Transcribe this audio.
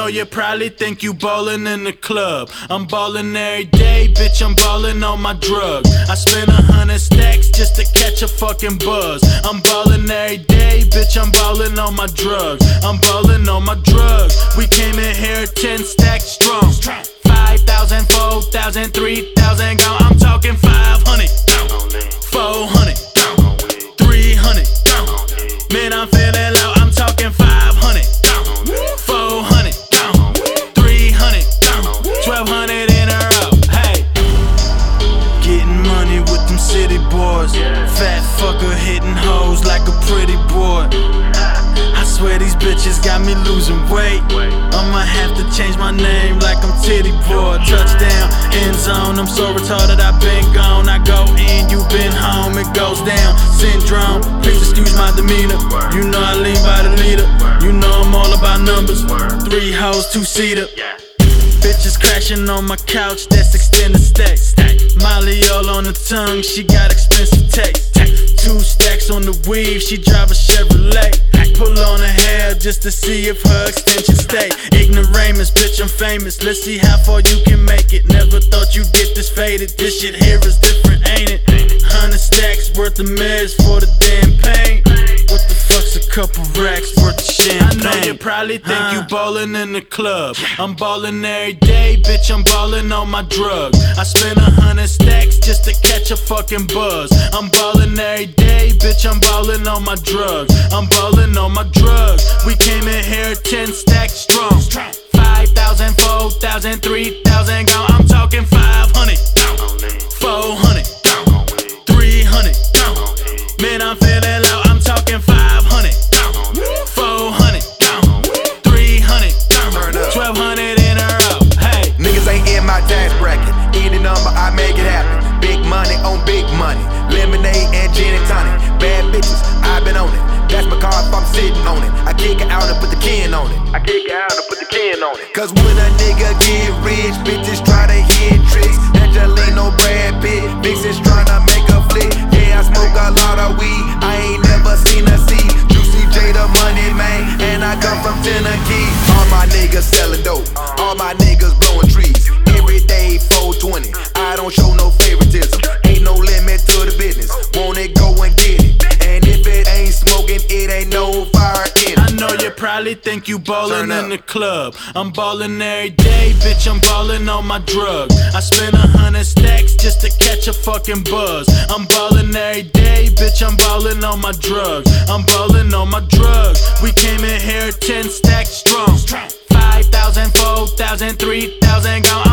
know you probably think you ballin' in the club. I'm ballin' every day, bitch, I'm ballin' on my drug. I spend 100 stacks just to catch a fucking buzz. I'm ballin' every day, bitch, I'm ballin' on my drugs. I'm ballin' on my drugs. We came in here 10 stacks strong. 5,000, 4,000, 3,000 gone. I'm talking 500, 400, 300. Man, I'm feeling low. I'm talking 500, 400, 300, 1,200 in a row. Hey, getting money with them city boys. Fat fucker hitting hoes like a pretty boy. I swear these bitches got me losing weight. I'ma have to change my name like I'm Titty Boy. Touchdown, end zone, I'm so retarded I been gone. I go in, you been home, it goes down. Syndrome, please excuse my demeanor. You know I lean by the leader. You know I'm all about numbers. 3 hoes, 2-seater. Bitches crashing on my couch, that's extended stay. Molly all on the tongue, she got expensive taste. 2 stacks on the weave, she drive a Chevrolet. Pull on her hair just to see if her extensions stay. Ignoramus, bitch, I'm famous. Let's see how far you can make it. Never thought you'd get this faded. This shit here is different, ain't it? 100 stacks worth of meds for the damn pain. What the fuck's a couple racks worth of champagne? I know you probably think you ballin' in the club. I'm ballin' every day, bitch, I'm ballin' on my drug. I spend 100 stacks just to catch a fucking buzz. I'm ballin' every day, bitch, I'm ballin' on my drugs. I'm ballin' on my drugs. We came in here 10 stacks strong. 5,000, 4,000, 3,000 gone. I'm talking 500, 400, 300. Man, I'm feeling low. I'm talking 500, 400, 300, 1,200 in a row. Hey, niggas ain't in my tax bracket. Any number, I make it happen. Big money on big money. Lemonade and gin and tonic. Bad bitches, I've been on it. That's my car if I'm sitting on it. I kick it out and put the can on it. Cause when a nigga get rich, bitches try to hit tricks. Angelino, Brad Pitt, vixens tryna make a flick. Yeah, I smoke a lot of weed, I ain't never seen a seed. Juicy J the money man, and I come from Tennessee. All my niggas selling dope, all my niggas blowing trees. Every day 420, I don't show no favoritism. Ain't no limit to the business, want it, go and get it. And if it ain't smoking, it ain't no fire in it. I know you probably think you ballin' in the club. I'm ballin' every day, bitch, I'm ballin' on my drug. I spend 100 stacks just to catch a fucking buzz. I'm ballin' every day, bitch, I'm ballin' on my drugs. I'm ballin' on my drugs. We came in here 10 stacks strong. 5,000, 4,000, 3,000 gone.